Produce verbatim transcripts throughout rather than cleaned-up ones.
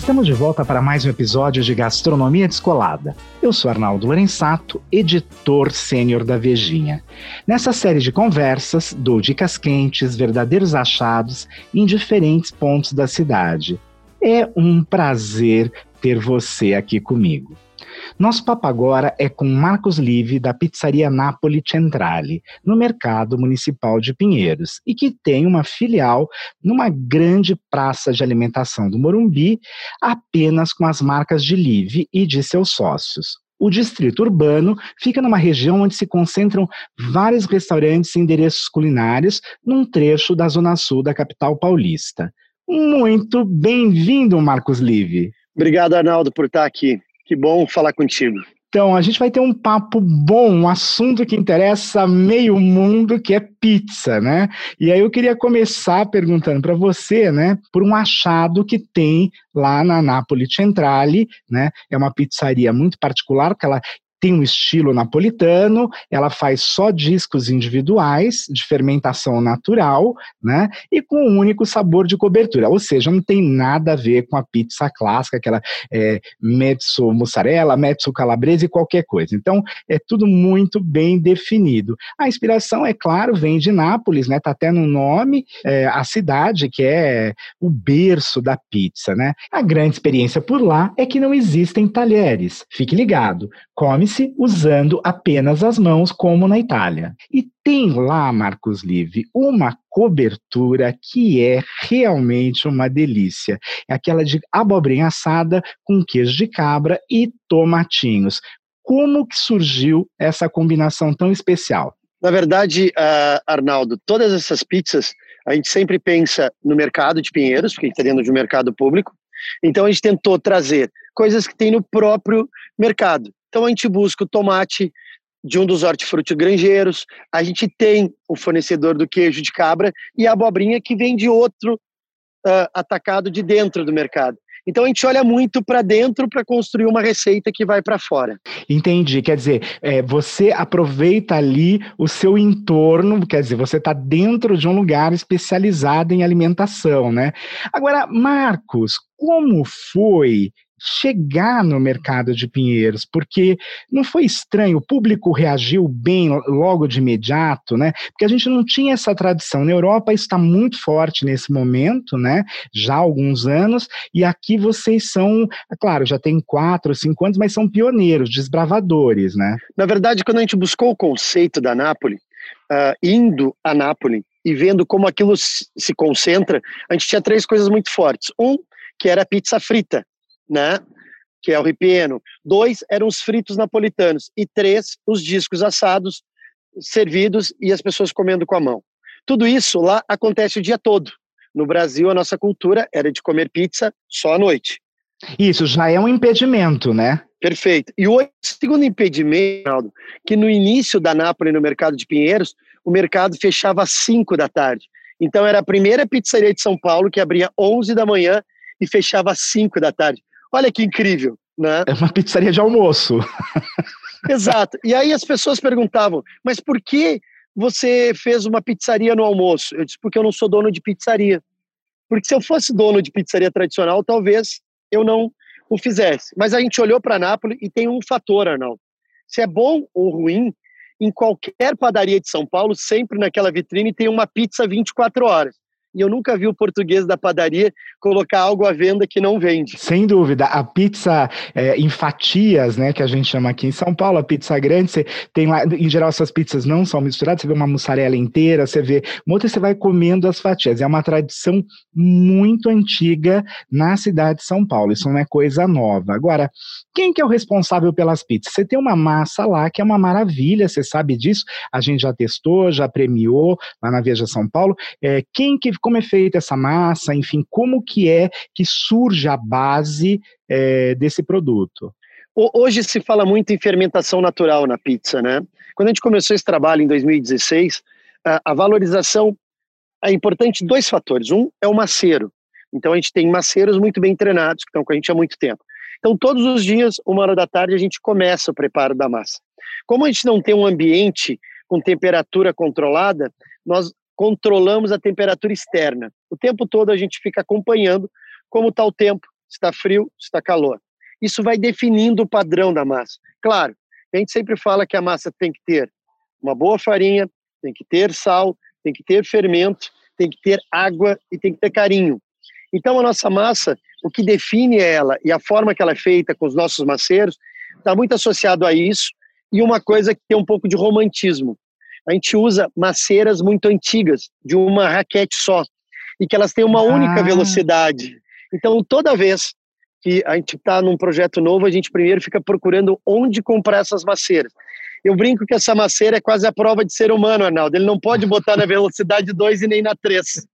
Estamos de volta para mais um episódio de Gastronomia Descolada. Eu sou Arnaldo Lorenzato, editor sênior da Vejinha. Nessa série de conversas, dou dicas quentes, verdadeiros achados em diferentes pontos da cidade. É um prazer ter você aqui comigo. Nosso papo agora é com Marcos Livi, da Pizzaria Napoli Centrale, no Mercado Municipal de Pinheiros, e que tem uma filial numa grande praça de alimentação do Morumbi, apenas com as marcas de Livi e de seus sócios. O distrito urbano fica numa região onde se concentram vários restaurantes e endereços culinários num trecho da zona sul da capital paulista. Muito bem-vindo, Marcos Livi. Obrigado, Arnaldo, por estar aqui. Que bom falar contigo. Então, a gente vai ter um papo bom, um assunto que interessa meio mundo, que é pizza, né? E aí eu queria começar perguntando para você, né, por um achado que tem lá na Napoli Centrale, né? É uma pizzaria muito particular, porque ela tem um estilo napolitano, ela faz só discos individuais, de fermentação natural, né? E com um único sabor de cobertura, ou seja, não tem nada a ver com a pizza clássica, aquela é, mezzo mussarela, mezzo calabrese e qualquer coisa. Então, é tudo muito bem definido. A inspiração, é claro, vem de Nápoles, né? Tá até no nome, é, a cidade que é o berço da pizza, né? A grande experiência por lá é que não existem talheres. Fique ligado, come-se usando apenas as mãos, como na Itália. E tem lá, Marcos Livi, uma cobertura que é realmente uma delícia. É aquela de abobrinha assada com queijo de cabra e tomatinhos. Como que surgiu essa combinação tão especial? Na verdade, uh, Arnaldo, todas essas pizzas, a gente sempre pensa no mercado de Pinheiros, porque a gente está dentro de um mercado público. Então a gente tentou trazer coisas que tem no próprio mercado. Então a gente busca o tomate de um dos hortifruti granjeiros, a gente tem o fornecedor do queijo de cabra e a abobrinha que vem de outro uh, atacado de dentro do mercado. Então a gente olha muito para dentro para construir uma receita que vai para fora. Entendi, quer dizer, é, você aproveita ali o seu entorno, quer dizer, você está dentro de um lugar especializado em alimentação, né? Agora, Marcos, como foi chegar no mercado de Pinheiros? Porque não foi estranho, o público reagiu bem logo de imediato, né? Porque a gente não tinha essa tradição. Na Europa está muito forte nesse momento, né? Já há alguns anos, e aqui vocês são, é claro, já tem quatro, cinco anos, mas são pioneiros, desbravadores, né? Na verdade, quando a gente buscou o conceito da Napoli, uh, indo a Napoli e vendo como aquilo se concentra, a gente tinha três coisas muito fortes. Um, que era a pizza frita, né? Que é o ripieno. Dois eram os fritos napolitanos. E três, os discos assados, servidos e as pessoas comendo com a mão. Tudo isso lá acontece o dia todo. No Brasil, a nossa cultura era de comer pizza só à noite. Isso já é um impedimento, né? Perfeito. E o segundo impedimento, Ronaldo, que no início da Napoli, no mercado de Pinheiros, o mercado fechava às cinco da tarde. Então era a primeira pizzaria de São Paulo que abria onze da manhã e fechava às cinco da tarde. Olha que incrível, né? É uma pizzaria de almoço. Exato. E aí as pessoas perguntavam, mas por que você fez uma pizzaria no almoço? Eu disse, porque eu não sou dono de pizzaria. Porque se eu fosse dono de pizzaria tradicional, talvez eu não o fizesse. Mas a gente olhou para Nápoles e tem um fator, Arnaldo. Se é bom ou ruim, em qualquer padaria de São Paulo, sempre naquela vitrine tem uma pizza vinte e quatro horas. E eu nunca vi o português da padaria colocar algo à venda que não vende. Sem dúvida. A pizza é, em fatias, né, que a gente chama aqui em São Paulo, a pizza grande, você tem lá, em geral essas pizzas não são misturadas, você vê uma mussarela inteira, você vê uma outra, você vai comendo as fatias. É uma tradição muito antiga na cidade de São Paulo, isso não é coisa nova. Agora, quem que é o responsável pelas pizzas? Você tem uma massa lá que é uma maravilha, você sabe disso, a gente já testou, já premiou lá na Veja São Paulo. É, quem que como é feita essa massa, enfim, como que é que surge a base é, desse produto? Hoje se fala muito em fermentação natural na pizza, né? Quando a gente começou esse trabalho em dois mil e dezesseis, a, a valorização é importante dois fatores. Um é o maceiro. Então a gente tem maceiros muito bem treinados, que estão com a gente há muito tempo. Então todos os dias, uma hora da tarde, a gente começa o preparo da massa. Como a gente não tem um ambiente com temperatura controlada, nós controlamos a temperatura externa. O tempo todo a gente fica acompanhando como está o tempo, se está frio, se está calor. Isso vai definindo o padrão da massa. Claro, a gente sempre fala que a massa tem que ter uma boa farinha, tem que ter sal, tem que ter fermento, tem que ter água e tem que ter carinho. Então a nossa massa, o que define ela e a forma que ela é feita com os nossos maceiros, está muito associado a isso, e uma coisa que tem um pouco de romantismo. A gente usa maceiras muito antigas, de uma raquete só, e que elas têm uma única Ah. velocidade. Então, toda vez que a gente está num projeto novo, a gente primeiro fica procurando onde comprar essas maceiras. Eu brinco que essa maceira é quase a prova de ser humano, Arnaldo. Ele não pode botar na velocidade dois e nem na três.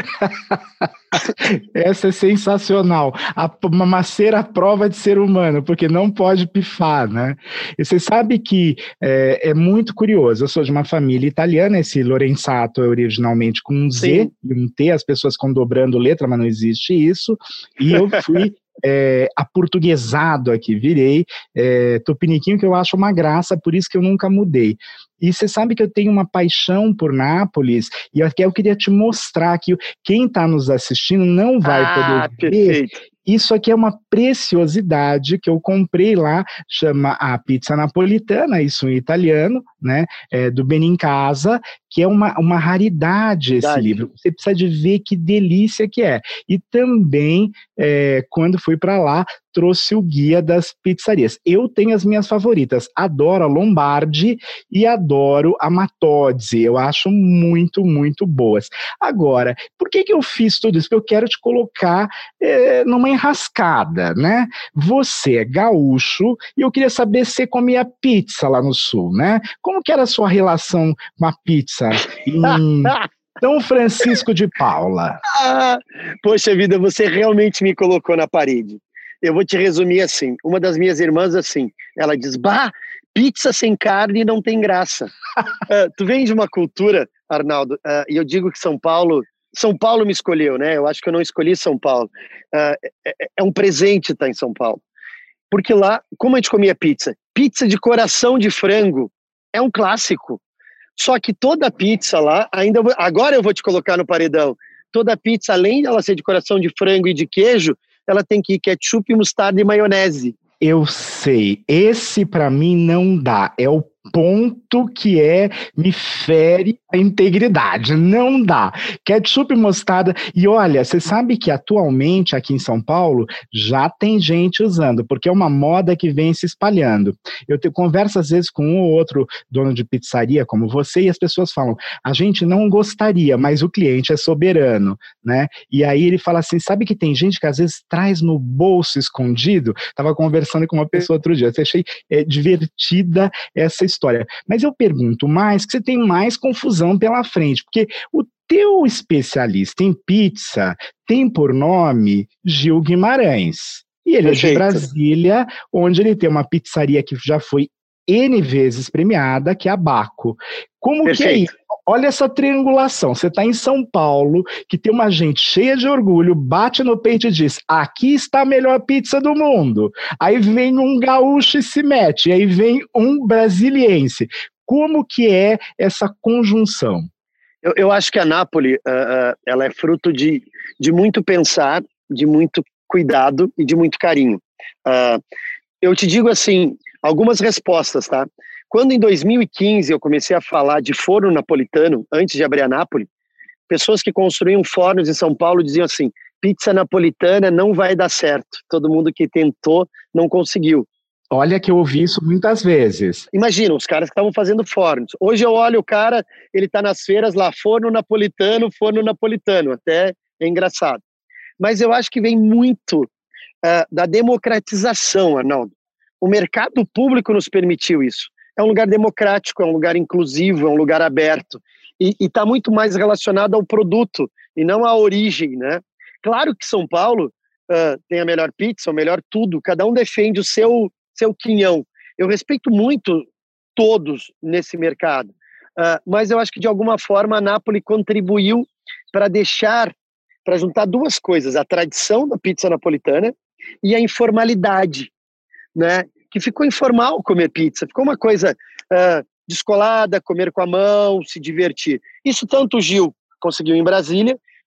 Essa é sensacional. A, uma maceira à prova de ser humano, porque não pode pifar, né? E você sabe que é, é muito curioso. Eu sou de uma família italiana, esse Lorenzato é originalmente com um Z Sim. e um T, as pessoas ficam dobrando letra, mas não existe isso. E eu fui é, aportuguesado aqui, virei é, tupiniquinho, que eu acho uma graça, por isso que eu nunca mudei. E você sabe que eu tenho uma paixão por Nápoles, e aqui eu queria te mostrar que quem está nos assistindo não vai Ah, poder ver. perfeito. Isso aqui é uma preciosidade que eu comprei lá, chama a pizza napolitana, isso em italiano, né, é, do Benincasa, que é uma, uma raridade esse Verdade. livro. Você precisa de ver que delícia que é. E também, é, quando fui para lá, trouxe o guia das pizzarias. Eu tenho as minhas favoritas, adoro a Lombardi e adoro a Matozzi, eu acho muito, muito boas. Agora, por que que eu fiz tudo isso? Porque eu quero te colocar é, numa enrascada, né? Você é gaúcho e eu queria saber se você comia pizza lá no sul, né? Como que era a sua relação com a pizza em São Francisco de Paula? Ah, poxa vida, você realmente me colocou na parede. Eu vou te resumir assim. Uma das minhas irmãs, assim, ela diz, bah, pizza sem carne não tem graça. uh, tu vem de uma cultura, Arnaldo, uh, e eu digo que São Paulo, São Paulo me escolheu, né? Eu acho que eu não escolhi São Paulo. Uh, é, é um presente estar em São Paulo. Porque lá, como a gente comia pizza? Pizza de coração de frango é um clássico. Só que toda pizza lá, ainda vou, agora eu vou te colocar no paredão, toda pizza, além dela ser de coração de frango e de queijo, ela tem que ir ketchup, mostarda e maionese. Eu sei, esse para mim não dá, é o ponto que é, me fere a integridade, não dá. Ketchup, mostarda, e olha, você sabe que atualmente aqui em São Paulo já tem gente usando, porque é uma moda que vem se espalhando. Eu te, converso às vezes com um ou outro dono de pizzaria como você e as pessoas falam, a gente não gostaria, mas o cliente é soberano, né? E aí ele fala assim, sabe que tem gente que às vezes traz no bolso escondido? Tava conversando com uma pessoa outro dia, eu achei é, divertida essa história. História. Mas eu pergunto mais, que você tem mais confusão pela frente, porque o teu especialista em pizza tem por nome Gil Guimarães. E ele Perfeito. É de Brasília, onde ele tem uma pizzaria que já foi N vezes premiada, que é a Baco. Como Perfeito. Que é isso? Olha essa triangulação, você está em São Paulo, que tem uma gente cheia de orgulho, bate no peito e diz, aqui está a melhor pizza do mundo. Aí vem um gaúcho e se mete, aí vem um brasiliense. Como que é essa conjunção? Eu, eu acho que a Nápoles, uh, uh, ela é fruto de, de muito pensar, de muito cuidado e de muito carinho. Uh, eu te digo assim, algumas respostas, tá? Quando em dois mil e quinze eu comecei a falar de forno napolitano, antes de abrir a Nápoles, pessoas que construíam fornos em São Paulo diziam assim, pizza napolitana não vai dar certo. Todo mundo que tentou não conseguiu. Olha que eu ouvi isso muitas vezes. Imagina, os caras que estavam fazendo fornos. Hoje eu olho o cara, ele está nas feiras lá, forno napolitano, forno napolitano. Até é engraçado. Mas eu acho que vem muito uh, da democratização, Arnaldo. O mercado público nos permitiu isso. É um lugar democrático, é um lugar inclusivo, é um lugar aberto. E está muito mais relacionado ao produto e não à origem, né? Claro que São Paulo uh, tem a melhor pizza, o melhor tudo. Cada um defende o seu, seu quinhão. Eu respeito muito todos nesse mercado. Uh, mas eu acho que, de alguma forma, a Nápoles contribuiu para deixar, para juntar duas coisas. A tradição da pizza napolitana e a informalidade, né? Que ficou informal comer pizza, ficou uma coisa uh, descolada, comer com a mão, se divertir. Isso tanto o Gil conseguiu em Brasília,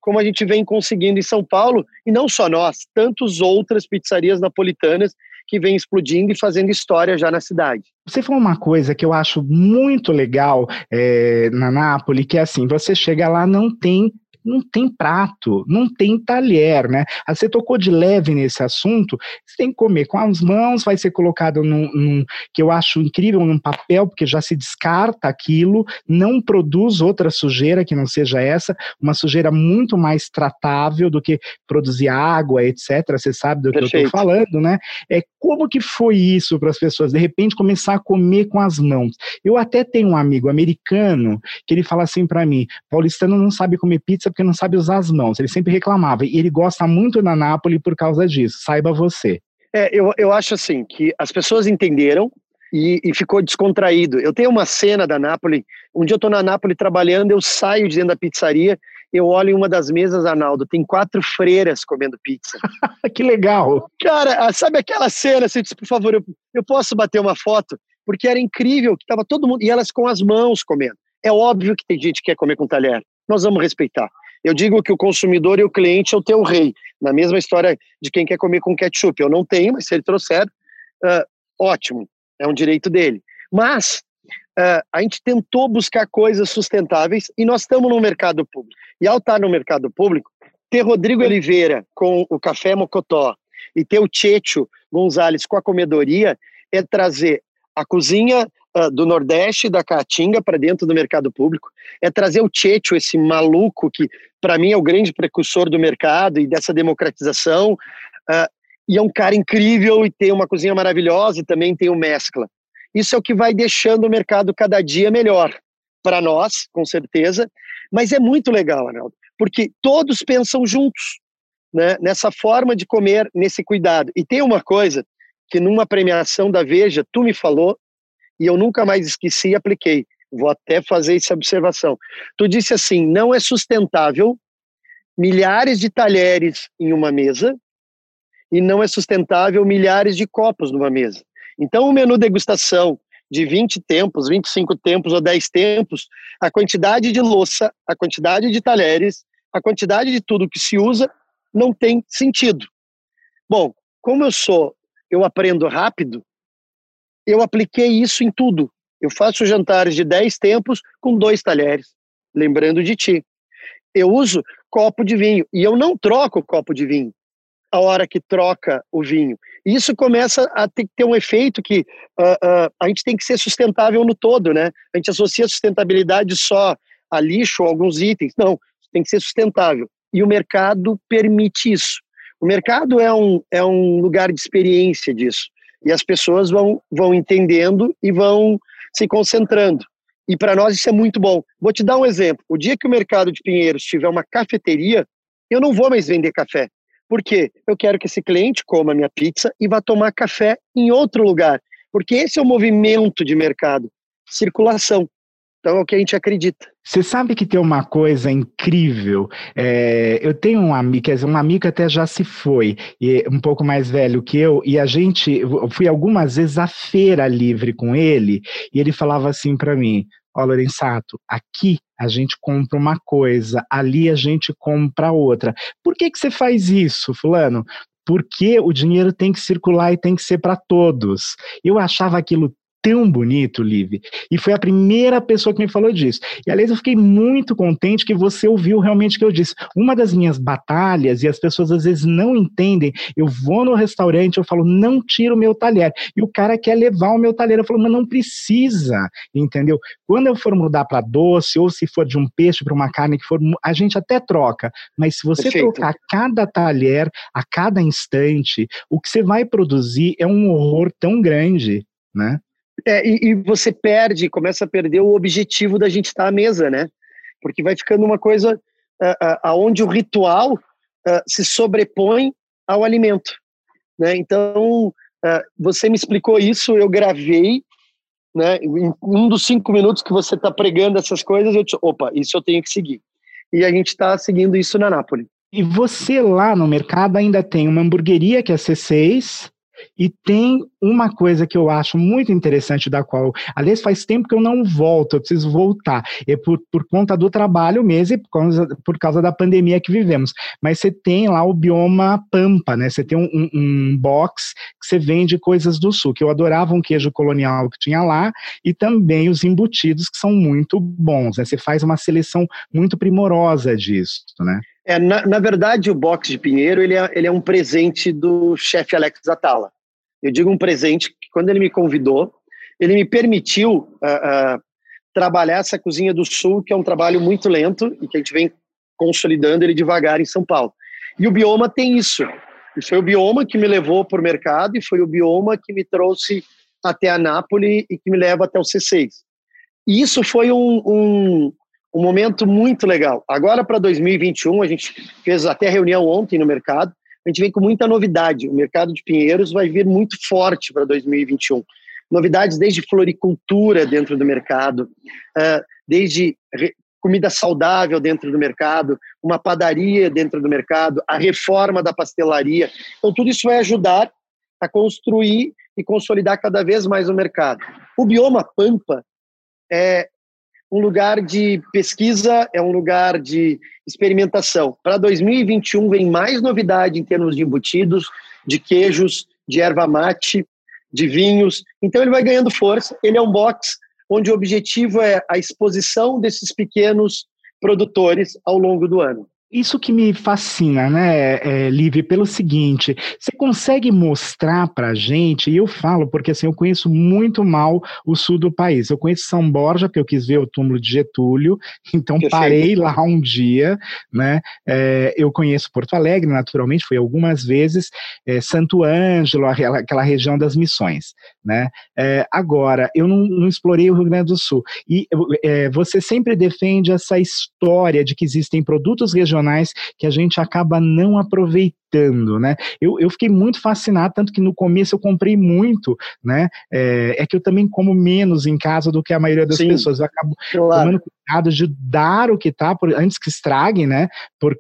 como a gente vem conseguindo em São Paulo, e não só nós, tantas outras pizzarias napolitanas que vêm explodindo e fazendo história já na cidade. Você falou uma coisa que eu acho muito legal é, na Nápoles, que é assim, você chega lá, não tem não tem prato, não tem talher, né? Você tocou de leve nesse assunto, você tem que comer com as mãos, vai ser colocado num, num, que eu acho incrível, num papel, porque já se descarta aquilo, não produz outra sujeira que não seja essa, uma sujeira muito mais tratável do que produzir água, etcétera. Você sabe do Perfeito. que eu estou falando, né? É, como que foi isso para as pessoas, de repente, começar a comer com as mãos? Eu até tenho um amigo americano que ele fala assim para mim, paulistano não sabe comer pizza porque não sabe usar as mãos, ele sempre reclamava, e ele gosta muito da Nápoles por causa disso, saiba você. É, eu, eu acho assim, que as pessoas entenderam e, e ficou descontraído. Eu tenho uma cena da Nápoles, um dia eu tô na Nápoles trabalhando, eu saio de dentro da pizzaria, eu olho em uma das mesas, Arnaldo, tem quatro freiras comendo pizza. Que legal! Cara, sabe aquela cena, você disse, por favor, eu, eu posso bater uma foto? Porque era incrível, que tava todo mundo, e elas com as mãos comendo. É óbvio que tem gente que quer comer com talher, nós vamos respeitar. Eu digo que o consumidor e o cliente é o teu rei. Na mesma história de quem quer comer com ketchup. Eu não tenho, mas se ele trouxer, uh, ótimo, é um direito dele. Mas uh, a gente tentou buscar coisas sustentáveis e nós estamos no mercado público. E ao estar no mercado público, ter Rodrigo Oliveira com o Café Mocotó e ter o Checho Gonzalez com a comedoria é trazer a cozinha uh, do Nordeste, da Caatinga, para dentro do mercado público, é trazer o Checho, esse maluco que, para mim, é o grande precursor do mercado e dessa democratização, uh, e é um cara incrível e tem uma cozinha maravilhosa e também tem o Mescla. Isso é o que vai deixando o mercado cada dia melhor, para nós, com certeza, mas é muito legal, Arnaldo, porque todos pensam juntos, né, nessa forma de comer, nesse cuidado. E tem uma coisa que numa premiação da Veja, tu me falou, e eu nunca mais esqueci e apliquei. Vou até fazer essa observação. Tu disse assim, não é sustentável milhares de talheres em uma mesa e não é sustentável milhares de copos numa mesa. Então, o menu degustação de vinte tempos, vinte e cinco tempos ou dez tempos, a quantidade de louça, a quantidade de talheres, a quantidade de tudo que se usa não tem sentido. Bom, como eu sou, eu aprendo rápido, eu apliquei isso em tudo. Eu faço jantares de dez tempos com dois talheres, lembrando de ti. Eu uso copo de vinho e eu não troco o copo de vinho a hora que troca o vinho. Isso começa a ter, ter um efeito que uh, uh, a gente tem que ser sustentável no todo, né? A gente associa sustentabilidade só a lixo ou alguns itens. Não, tem que ser sustentável. E o mercado permite isso. O mercado é um, é um lugar de experiência disso. E as pessoas vão, vão entendendo e vão se concentrando. E para nós isso é muito bom. Vou te dar um exemplo. O dia que o mercado de Pinheiros tiver uma cafeteria, eu não vou mais vender café. Por quê? Eu quero que esse cliente coma minha pizza e vá tomar café em outro lugar. Porque esse é o movimento de mercado. Circulação. Então é o que a gente acredita. Você sabe que tem uma coisa incrível, é, eu tenho um amigo, quer dizer, um amigo até já se foi, e um pouco mais velho que eu, e a gente, eu fui algumas vezes à feira livre com ele, e ele falava assim para mim, ó, Lorenzato, aqui a gente compra uma coisa, ali a gente compra outra. Por que que você faz isso, fulano? Porque o dinheiro tem que circular e tem que ser para todos. Eu achava aquilo tão bonito, Liv, e foi a primeira pessoa que me falou disso. E, aliás, eu fiquei muito contente que você ouviu realmente o que eu disse. Uma das minhas batalhas, e as pessoas às vezes não entendem, eu vou no restaurante, eu falo, não tira o meu talher, e o cara quer levar o meu talher, eu falo, mas não precisa, entendeu? Quando eu for mudar para doce, ou se for de um peixe para uma carne, que for, a gente até troca, mas se você Perfeito. trocar cada talher, a cada instante, o que você vai produzir é um horror tão grande, né? É, e, e você perde, começa a perder o objetivo da gente estar à mesa, né? Porque vai ficando uma coisa uh, uh, aonde o ritual uh, se sobrepõe ao alimento, né? Então, uh, você me explicou isso, eu gravei, né? Em um dos cinco minutos que você está pregando essas coisas, eu disse, opa, isso eu tenho que seguir. E a gente está seguindo isso na Nápoles. E você lá no mercado ainda tem uma hamburgueria que é C seis, E tem uma coisa que eu acho muito interessante, da qual, aliás, faz tempo que eu não volto, eu preciso voltar, é por, por conta do trabalho mesmo e por causa, por causa da pandemia que vivemos, mas você tem lá o bioma Pampa, né, você tem um, um, um box que você vende coisas do sul, que eu adorava um queijo colonial que tinha lá, e também os embutidos que são muito bons, né, você faz uma seleção muito primorosa disso, né. É, na, na verdade, o box de Pinheiro, ele é, ele é um presente do chefe Alex Atala. Eu digo um presente que, quando ele me convidou, ele me permitiu uh, uh, trabalhar essa cozinha do Sul, que é um trabalho muito lento e que a gente vem consolidando ele devagar em São Paulo. E o bioma tem isso. E foi o bioma que me levou para o mercado e foi o bioma que me trouxe até a Nápoles e que me leva até o C seis. E isso foi um... um um momento muito legal. Agora, para dois mil e vinte e um, a gente fez até reunião ontem no mercado, a gente vem com muita novidade. O mercado de Pinheiros vai vir muito forte para dois mil e vinte e um. Novidades desde floricultura dentro do mercado, desde comida saudável dentro do mercado, uma padaria dentro do mercado, a reforma da pastelaria. Então, tudo isso vai ajudar a construir e consolidar cada vez mais o mercado. O bioma Pampa é um lugar de pesquisa, é um lugar de experimentação. Para dois mil e vinte e um vem mais novidade em termos de embutidos, de queijos, de erva mate, de vinhos. Então ele vai ganhando força. Ele é um box onde o objetivo é a exposição desses pequenos produtores ao longo do ano. Isso que me fascina, né, é, Livi, pelo seguinte, você consegue mostrar pra gente, e eu falo porque assim, eu conheço muito mal o sul do país, eu conheço São Borja, porque eu quis ver o túmulo de Getúlio, então eu parei sei. lá um dia, né, é, eu conheço Porto Alegre, naturalmente, fui algumas vezes, é, Santo Ângelo, aquela, aquela região das Missões, né, é, agora, eu não, não explorei o Rio Grande do Sul, e é, você sempre defende essa história de que existem produtos regionais que a gente acaba não aproveitando, né? Eu, eu fiquei muito fascinado, tanto que no começo eu comprei muito, né? É, é que eu também como menos em casa do que a maioria das Sim, pessoas. Eu acabo claro. tomando cuidado de dar o que tá, por, antes que estrague, né?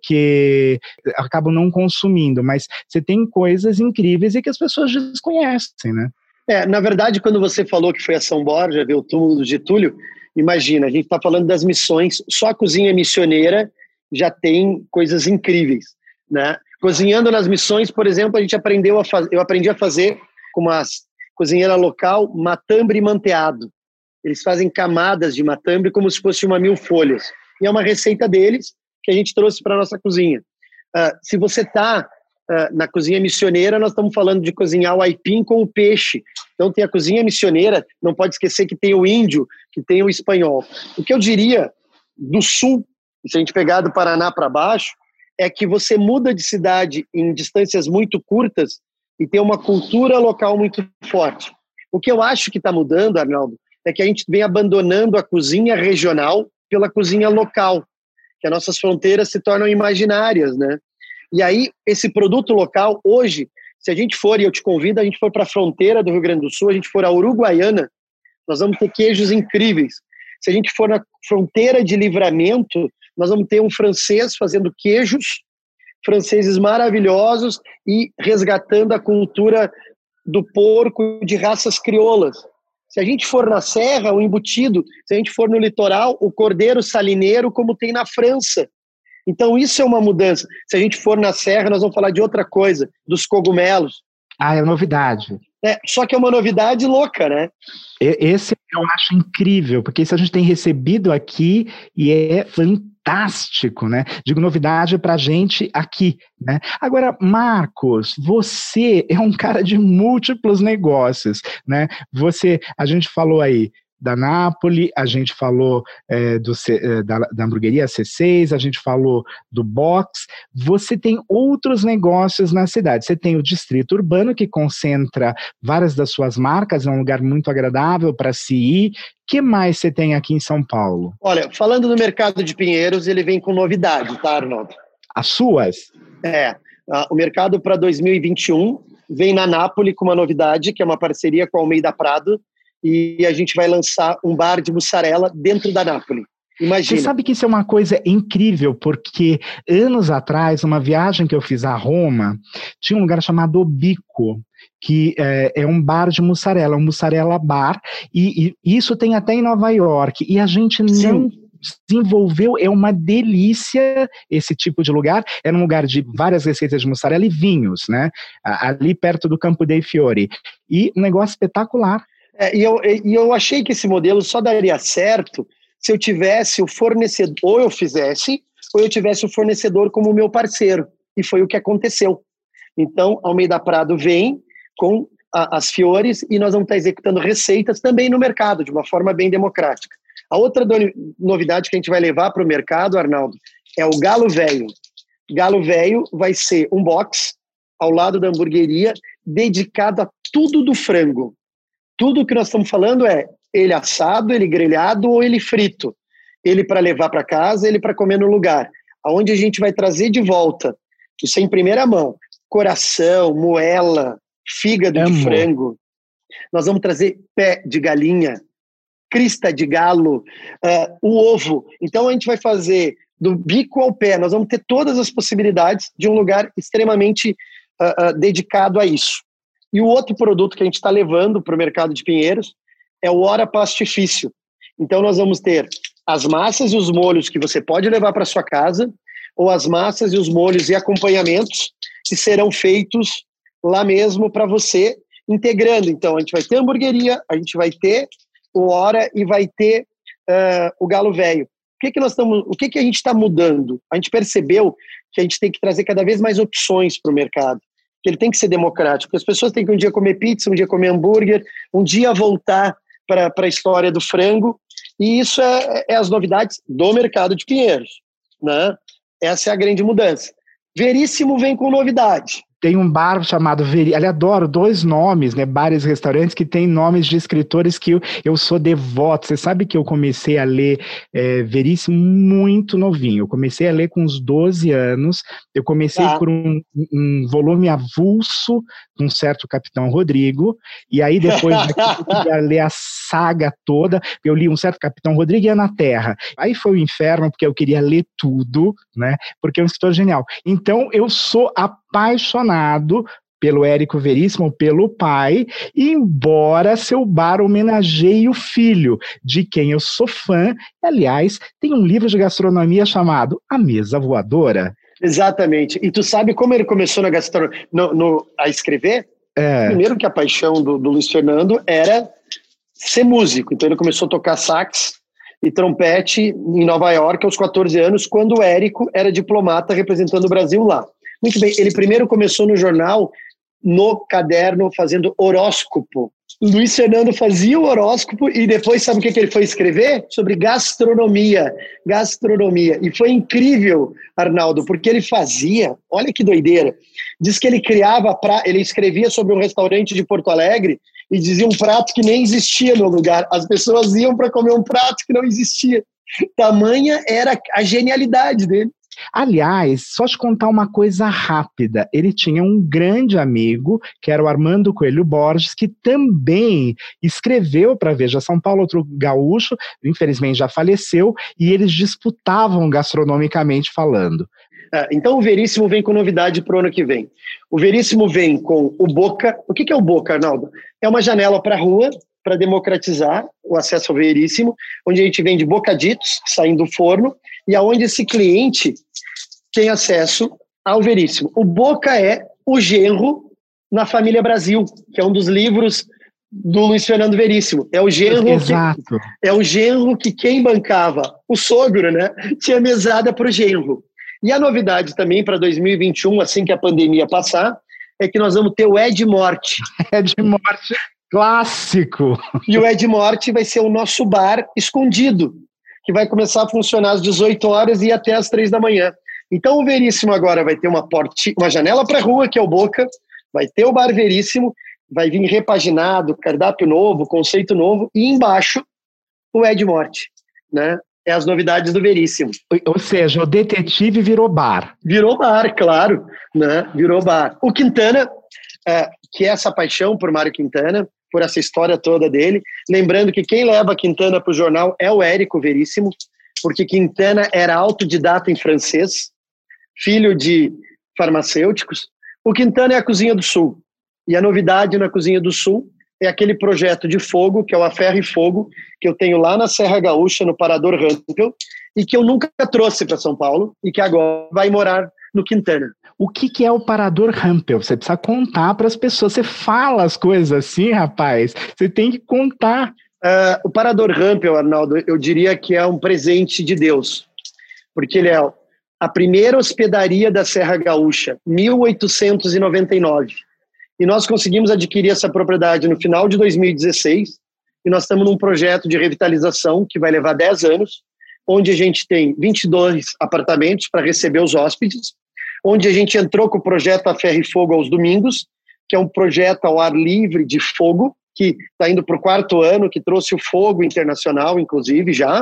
Porque acabo não consumindo, mas você tem coisas incríveis e que as pessoas desconhecem, né? É, na verdade, quando você falou que foi a São Borja, ver o túmulo do Getúlio, imagina, a gente está falando das missões, só a cozinha missioneira já tem coisas incríveis, né? Cozinhando nas missões, por exemplo, a gente aprendeu a fazer, eu aprendi a fazer com uma cozinheira local matambre manteado. Eles fazem camadas de matambre como se fosse uma mil folhas. E é uma receita deles que a gente trouxe para a nossa cozinha. Uh, se você está uh, na cozinha missioneira, nós estamos falando de cozinhar o aipim com o peixe. Então tem a cozinha missioneira, não pode esquecer que tem o índio, que tem o espanhol. O que eu diria do sul, se a gente pegar do Paraná para baixo, é que você muda de cidade em distâncias muito curtas e tem uma cultura local muito forte. O que eu acho que está mudando, Arnaldo, é que a gente vem abandonando a cozinha regional pela cozinha local, que as nossas fronteiras se tornam imaginárias, né? E aí, esse produto local, hoje, se a gente for, e eu te convido, a gente for para a fronteira do Rio Grande do Sul, a gente for a Uruguaiana, nós vamos ter queijos incríveis. Se a gente for na fronteira de Livramento, nós vamos ter um francês fazendo queijos franceses maravilhosos e resgatando a cultura do porco de raças crioulas. Se a gente for na serra, o embutido. Se a gente for no litoral, o cordeiro salineiro, como tem na França. Então isso é uma mudança. Se a gente for na serra, nós vamos falar de outra coisa, dos cogumelos. Ah, é novidade. É, só que é uma novidade louca, né? Esse eu acho incrível, porque isso a gente tem recebido aqui e é fantástico, né? Digo novidade pra gente aqui, né? Agora, Marcos, você é um cara de múltiplos negócios, né? Você, a gente falou aí da Nápoles, a gente falou é, do, é, da, da hamburgueria C seis, a gente falou do box. Você tem outros negócios na cidade. Você tem o distrito urbano, que concentra várias das suas marcas, é um lugar muito agradável para se ir. O que mais você tem aqui em São Paulo? Olha, falando do mercado de Pinheiros, ele vem com novidade, tá, Arnaldo? As suas? É, o mercado para dois mil e vinte e um vem na Nápoles com uma novidade, que é uma parceria com a Almeida Prado, e a gente vai lançar um bar de mussarela dentro da Nápoles. Imagina. Você sabe que isso é uma coisa incrível, porque anos atrás, uma viagem que eu fiz a Roma, tinha um lugar chamado O Bico, que é, é um bar de mussarela, um mussarela bar, e, e isso tem até em Nova York, e a gente não Sim. desenvolveu, é uma delícia esse tipo de lugar, é um lugar de várias receitas de mussarela e vinhos, né, ali perto do Campo dei Fiori, e um negócio espetacular. É, e, eu, e eu achei que esse modelo só daria certo se eu tivesse o fornecedor, ou eu fizesse, ou eu tivesse o fornecedor como meu parceiro, e foi o que aconteceu. Então, Almeida Prado vem com a, as Fiores e nós vamos estar executando receitas também no mercado, de uma forma bem democrática. A outra do, novidade que a gente vai levar para o mercado, Arnaldo, é o Galo Velho. Galo Velho vai ser um box ao lado da hamburgueria dedicado a tudo do frango. Tudo que nós estamos falando é ele assado, ele grelhado ou ele frito. Ele para levar para casa, ele para comer no lugar. Aonde a gente vai trazer de volta, isso é em primeira mão, coração, moela, fígado Amo. de frango. Nós vamos trazer pé de galinha, crista de galo, uh, o ovo. Então a gente vai fazer do bico ao pé. Nós vamos ter todas as possibilidades de um lugar extremamente uh, uh, dedicado a isso. E o outro produto que a gente está levando para o mercado de Pinheiros é o Hora Pastifício. Então nós vamos ter as massas e os molhos que você pode levar para sua casa, ou as massas e os molhos e acompanhamentos que serão feitos lá mesmo para você, integrando. Então a gente vai ter hamburgueria, a gente vai ter o Hora e vai ter uh, o Galo Velho. O que que nós estamos, o que que a gente está mudando? A gente percebeu que a gente tem que trazer cada vez mais opções para o mercado. Que ele tem que ser democrático, porque as pessoas têm que um dia comer pizza, um dia comer hambúrguer, um dia voltar para a história do frango, e isso é, é as novidades do mercado de Pinheiros, né? Essa é a grande mudança. Veríssimo vem com novidade. Tem um bar chamado Veríssimo, ali adoro dois nomes, né, bares e restaurantes que tem nomes de escritores que eu, eu sou devoto. Você sabe que eu comecei a ler é, Veríssimo muito novinho, eu comecei a ler com uns doze anos, eu comecei ah. por um, um volume avulso de um certo Capitão Rodrigo, e aí depois daqui eu queria ler a saga toda, eu li um certo Capitão Rodrigo e Ana Terra, aí foi o inferno porque eu queria ler tudo, né, porque é um escritor genial. Então eu sou apaixonado pelo Érico Veríssimo, pelo pai, embora seu bar homenageie o filho, de quem eu sou fã. Aliás, tem um livro de gastronomia chamado A Mesa Voadora. Exatamente. E tu sabe como ele começou na gastronomia, no, no, a escrever? É. Primeiro que a paixão do, do Luiz Fernando era ser músico. Então ele começou a tocar sax e trompete em Nova York aos quatorze anos, quando o Érico era diplomata representando o Brasil lá. Muito bem, ele primeiro começou no jornal, no caderno, fazendo horóscopo. Luiz Fernando fazia o horóscopo e depois, sabe o que, que ele foi escrever? Sobre gastronomia. Gastronomia. E foi incrível, Arnaldo, porque ele fazia, olha que doideira, diz que ele criava, pra, ele escrevia sobre um restaurante de Porto Alegre e dizia um prato que nem existia no lugar. As pessoas iam para comer um prato que não existia. Tamanha era a genialidade dele. Aliás, só te contar uma coisa rápida, ele tinha um grande amigo, que era o Armando Coelho Borges, que também escreveu para Veja São Paulo, outro gaúcho, infelizmente já faleceu, e eles disputavam gastronomicamente falando. É, então o Veríssimo vem com novidade para o ano que vem. O Veríssimo vem com o Boca. O que, que é o Boca, Arnaldo? É uma janela para a rua, para democratizar o acesso ao Veríssimo, onde a gente vende bocaditos saindo do forno, e aonde esse cliente tem acesso ao Veríssimo. O Boca é o genro na Família Brasil, que é um dos livros do Luiz Fernando Veríssimo. É o genro, Exato. Que, é o genro que quem bancava, o sogro, né, tinha mesada para o genro. E a novidade também para dois mil e vinte e um, assim que a pandemia passar, é que nós vamos ter o Ed Morte. Ed Morte, clássico! E o Ed Morte vai ser o nosso bar escondido, que vai começar a funcionar às dezoito horas e até às três da manhã. Então o Veríssimo agora vai ter uma, porti, uma janela para a rua, que é o Boca, vai ter o Bar Veríssimo, vai vir repaginado, cardápio novo, conceito novo, e embaixo o Ed Morte, né? É as novidades do Veríssimo. Ou seja, o detetive virou bar. Virou bar, claro, né? Virou bar. O Quintana, é, que é essa paixão por Mário Quintana, por essa história toda dele. Lembrando que quem leva Quintana para o jornal é o Érico Veríssimo, porque Quintana era autodidata em francês, filho de farmacêuticos. O Quintana é a Cozinha do Sul. E a novidade na Cozinha do Sul é aquele projeto de fogo, que é o A Ferro e Fogo, que eu tenho lá na Serra Gaúcha, no Parador Rampel, e que eu nunca trouxe para São Paulo, e que agora vai morar no Quintana. O que, que é o Parador Rampel? Você precisa contar para as pessoas. Você fala as coisas assim, rapaz. Você tem que contar. Uh, o Parador Rampel, Arnaldo, eu diria que é um presente de Deus, porque ele é a primeira hospedaria da Serra Gaúcha, mil oitocentos e noventa e nove. E nós conseguimos adquirir essa propriedade no final de dois mil e dezesseis, e nós estamos num projeto de revitalização que vai levar dez anos, onde a gente tem vinte e dois apartamentos para receber os hóspedes, onde a gente entrou com o projeto A Ferro e Fogo aos domingos, que é um projeto ao ar livre de fogo, que está indo para o quarto ano, que trouxe o fogo internacional, inclusive, já,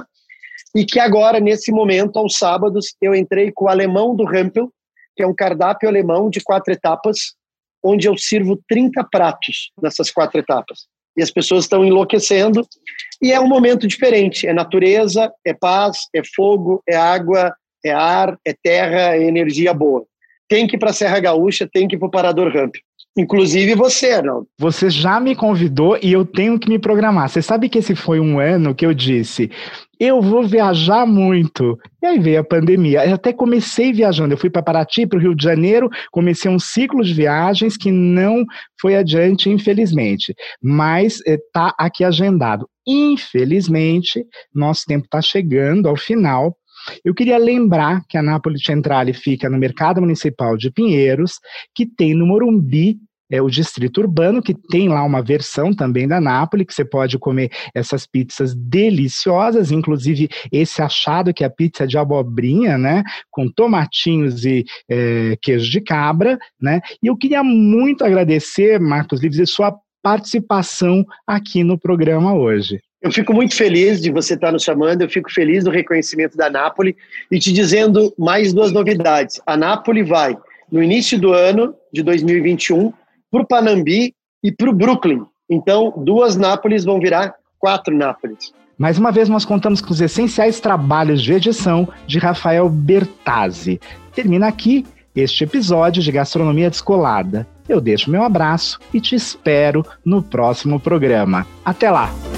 e que agora, nesse momento, aos sábados, eu entrei com o Alemão do Rampel, que é um cardápio alemão de quatro etapas, onde eu sirvo trinta pratos nessas quatro etapas. E as pessoas estão enlouquecendo, e é um momento diferente, é natureza, é paz, é fogo, é água, é ar, é terra, é energia boa. Tem que ir para a Serra Gaúcha, tem que ir para o Parador Rampel. Inclusive você, Arnaldo. Você já me convidou e eu tenho que me programar. Você sabe que esse foi um ano que eu disse, eu vou viajar muito. E aí veio a pandemia. Eu até comecei viajando. Eu fui para Paraty, para o Rio de Janeiro, comecei um ciclo de viagens que não foi adiante, infelizmente. Mas está aqui agendado. Infelizmente, nosso tempo está chegando ao final. Eu queria lembrar que a Napoli Centrale fica no Mercado Municipal de Pinheiros, que tem no Morumbi, é o Distrito Urbano, que tem lá uma versão também da Napoli, que você pode comer essas pizzas deliciosas, inclusive esse achado que é a pizza de abobrinha, né, com tomatinhos e é, queijo de cabra, né, e eu queria muito agradecer, Marcos Lives, a sua participação aqui no programa hoje. Eu fico muito feliz de você estar nos chamando, eu fico feliz do reconhecimento da Napoli e te dizendo mais duas novidades. A Napoli vai, no início do ano de dois mil e vinte e um, para o Panambi e para o Brooklyn. Então, duas Nápoles vão virar quatro Nápoles. Mais uma vez, nós contamos com os essenciais trabalhos de edição de Rafael Bertazzi. Termina aqui este episódio de Gastronomia Descolada. Eu deixo meu abraço e te espero no próximo programa. Até lá!